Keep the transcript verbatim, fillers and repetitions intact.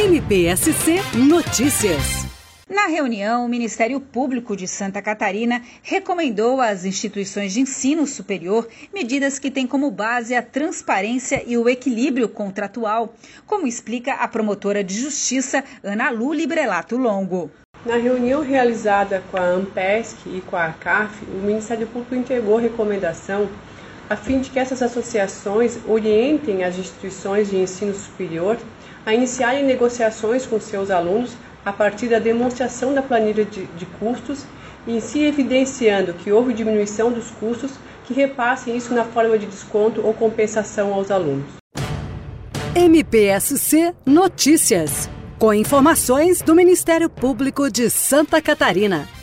M P S C Notícias. Na reunião, o Ministério Público de Santa Catarina recomendou às instituições de ensino superior medidas que têm como base a transparência e o equilíbrio contratual, como explica a promotora de justiça Ana Lu Librelato Longo. Na reunião realizada com a ANPESC e com a ACAF, o Ministério Público entregou recomendação a fim de que essas associações orientem as instituições de ensino superior a iniciarem negociações com seus alunos a partir da demonstração da planilha de, de custos e se evidenciando que houve diminuição dos custos, que repassem isso na forma de desconto ou compensação aos alunos. M P S C Notícias, com informações do Ministério Público de Santa Catarina.